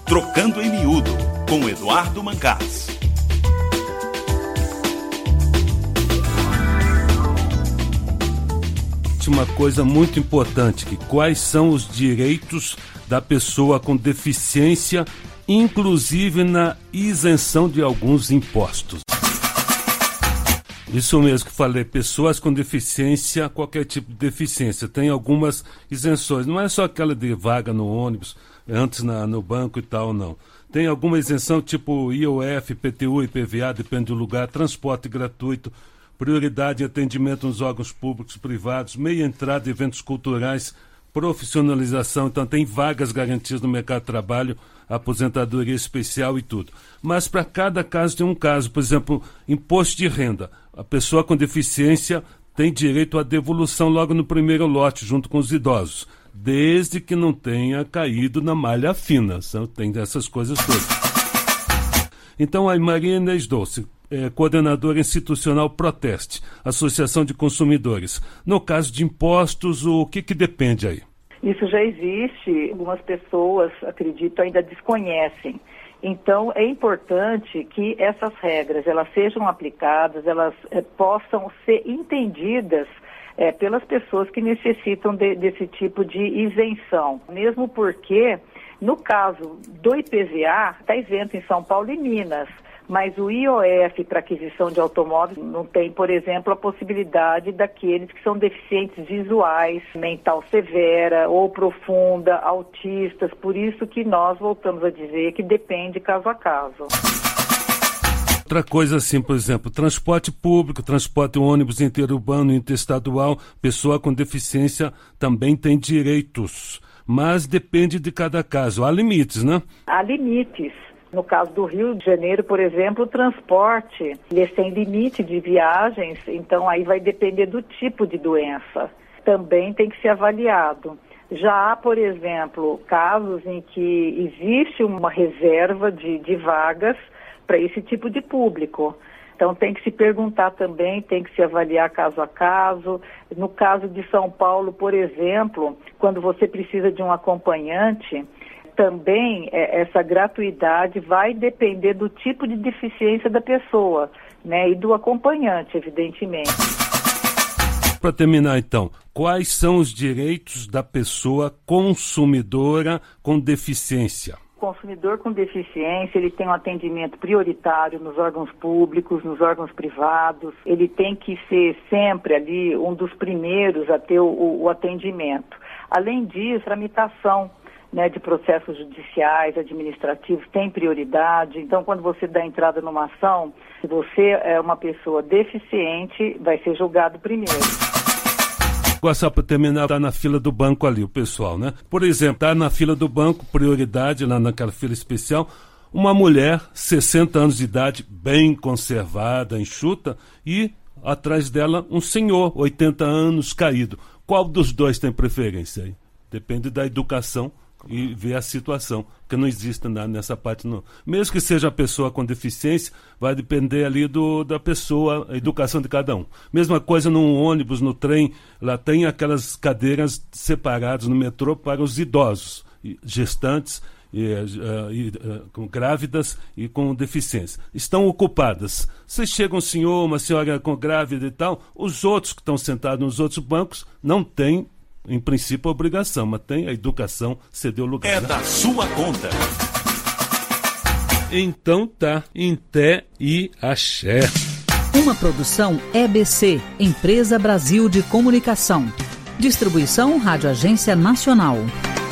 Trocando em Miúdo, com Eduardo Mancás. Uma coisa muito importante, que quais são os direitos da pessoa com deficiência, inclusive na isenção de alguns impostos. Isso mesmo que falei, pessoas com deficiência, qualquer tipo de deficiência, tem algumas isenções, não é só aquela de vaga no ônibus, antes no banco e tal, não. Tem alguma isenção tipo IOF, IPTU, IPVA, depende do lugar, transporte gratuito, prioridade em atendimento nos órgãos públicos, privados, meia entrada em eventos culturais, profissionalização, então tem vagas garantidas no mercado de trabalho, aposentadoria especial e tudo. Mas para cada caso tem um caso, por exemplo, imposto de renda. A pessoa com deficiência tem direito à devolução logo no primeiro lote, junto com os idosos, desde que não tenha caído na malha fina. Tem dessas coisas todas. Então, a Maria Inês Dolce, coordenadora institucional Proteste, Associação de Consumidores. No caso de impostos, o que depende aí? Isso já existe, algumas pessoas, acredito, ainda desconhecem. Então, é importante que essas regras elas sejam aplicadas, elas possam ser entendidas pelas pessoas que necessitam desse tipo de isenção. Mesmo porque, no caso do IPVA, está isento em São Paulo e Minas. Mas o IOF para aquisição de automóveis não tem, por exemplo, a possibilidade daqueles que são deficientes visuais, mental severa ou profunda, autistas. Por isso que nós voltamos a dizer que depende caso a caso. Outra coisa assim, por exemplo, transporte público, transporte ônibus interurbano, interestadual, pessoa com deficiência também tem direitos. Mas depende de cada caso. Há limites, né? Há limites. No caso do Rio de Janeiro, por exemplo, o transporte ele tem limite de viagens, então aí vai depender do tipo de doença. Também tem que ser avaliado. Já há, por exemplo, casos em que existe uma reserva de vagas para esse tipo de público. Então tem que se perguntar também, tem que se avaliar caso a caso. No caso de São Paulo, por exemplo, quando você precisa de um acompanhante, também essa gratuidade vai depender do tipo de deficiência da pessoa, né, e do acompanhante, evidentemente. Para terminar, então, quais são os direitos da pessoa consumidora com deficiência? O consumidor com deficiência, ele tem um atendimento prioritário nos órgãos públicos, nos órgãos privados. Ele tem que ser sempre ali um dos primeiros a ter o atendimento. Além disso, tramitação, né, de processos judiciais, administrativos, tem prioridade. Então, quando você dá entrada numa ação, se você é uma pessoa deficiente, vai ser julgado primeiro. Agora, só para terminar, está na fila do banco ali, o pessoal, né? Por exemplo, está na fila do banco, prioridade, lá naquela fila especial, uma mulher, 60 anos de idade, bem conservada, enxuta, e atrás dela um senhor, 80 anos, caído. Qual dos dois tem preferência aí? Depende da educação e ver a situação, porque não existe nada nessa parte não. Mesmo que seja a pessoa com deficiência, vai depender ali da pessoa, a educação de cada um. Mesma coisa num ônibus, no trem, lá tem aquelas cadeiras separadas no metrô para os idosos, gestantes, com grávidas e com deficiência. Estão ocupadas. Se chega um senhor, uma senhora com grávida e tal, os outros que estão sentados nos outros bancos não têm, em princípio, a obrigação, mas tem a educação ceder o lugar. É, né? Da sua conta. Então tá, em té e axé. Uma produção EBC, Empresa Brasil de Comunicação. Distribuição Rádio Agência Nacional.